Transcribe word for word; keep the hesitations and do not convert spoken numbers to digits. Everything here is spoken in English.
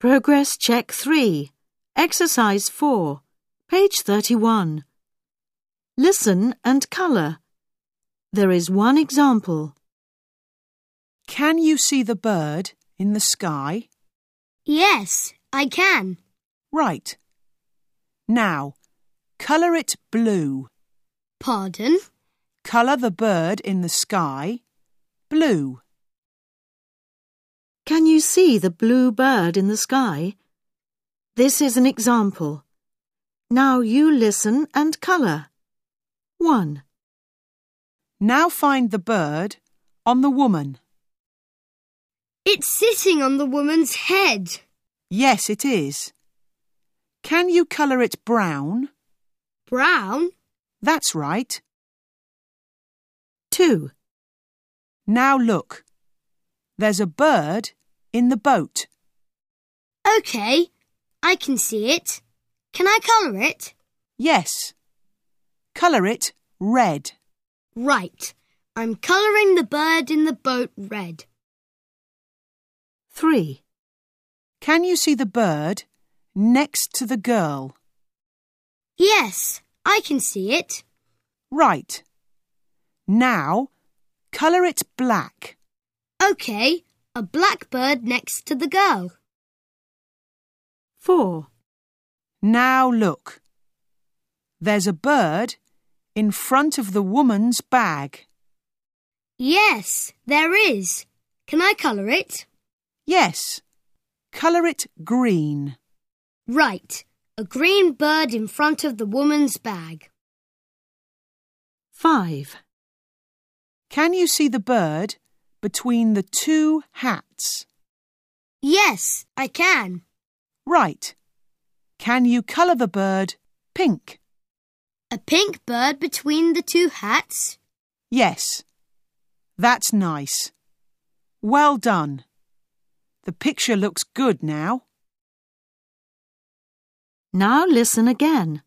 Progress Check three, Exercise four, page thirty-one. Listen and colour. There is one example. Can you see the bird in the sky? Yes, I can. Right. Now, colour it blue. Pardon? Colour the bird in the sky blue. Can you see the blue bird in the sky? This is an example. Now you listen and colour. one. Now find the bird on the woman. It's sitting on the woman's head. Yes, it is. Can you colour it brown? Brown? That's right. two. Now look. There's a bird in the boat. OK, I can see it. Can I colour it? Yes. Colour it red. Right. I'm colouring the bird in the boat red. three. Can you see the bird next to the girl? Yes, I can see it. Right. Now, colour it black. OK, a black bird next to the girl. four. Now look. There's a bird in front of the woman's bag. Yes, there is. Can I colour it? Yes. Colour it green. Right. A green bird in front of the woman's bag. five. Can you see the bird between the two hats? Yes, I can. Right. Can you colour the bird pink? A pink bird between the two hats? Yes. That's nice. Well done. The picture looks good now. Now listen again.